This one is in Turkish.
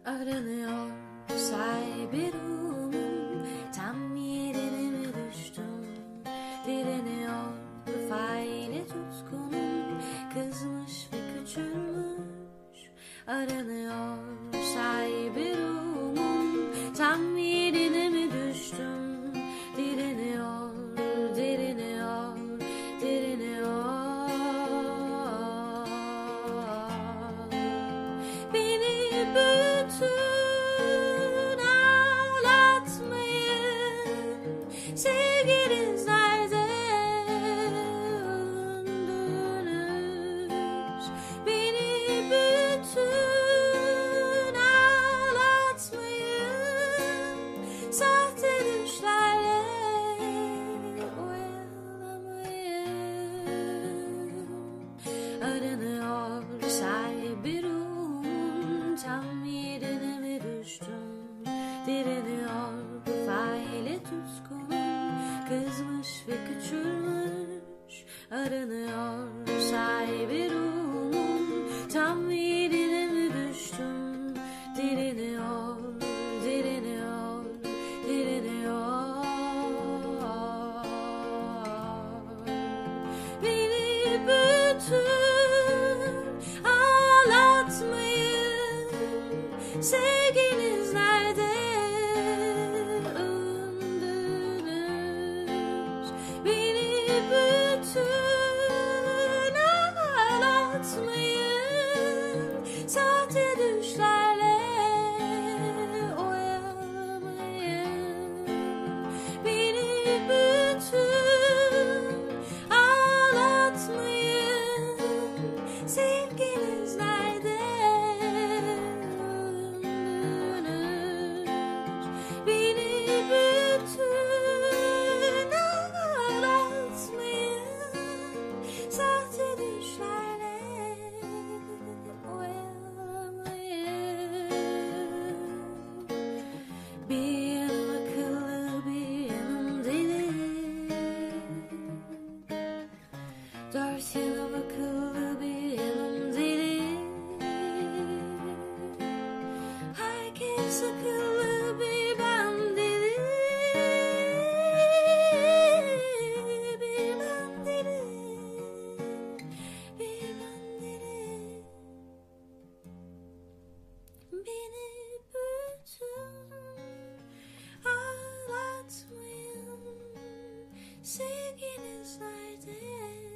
Aranıyor sahibi ruhum, tam yerine mi düştüm? Direniyor rıfayla tutkunum, kızmış ve küçülmüş. Aranıyor sahibi ruhum, tam yerine mi düştüm? Direniyor, direniyor, direniyor. Beni bütün ağlatmayın, sevginiz nerede öndünüz? Beni bütün ağlatmayın, sahte düşlerle oyalamayın. Aranıyor sahibi ruhum, tam yerine mi düştüm? Direniyor rıfayla tutkunum, kızmış ve küçülmüş. Aranıyor sahibi ruhum, tam yerine mi düştüm? Direniyor, direniyor, direniyor. Beni bütün ağlatmayın, sevginiz nerede öndünüz? Beni bütün ağlatmayın, sahte düşlerle oyalamayın. Beni bütün ağlatmayın, sevginiz nerede öndünüz? Beni bütün ağlatmayın, sahte düşlerle oyalamayın. Bir yanım akıllı, bir yanım deli. Dört yanım akıllı, bir yanım deli. Herkes akıllı, bir ben deli. Bir ben deli, bir ben deli. Beni bütün ağlatmayın, sevginiz nerede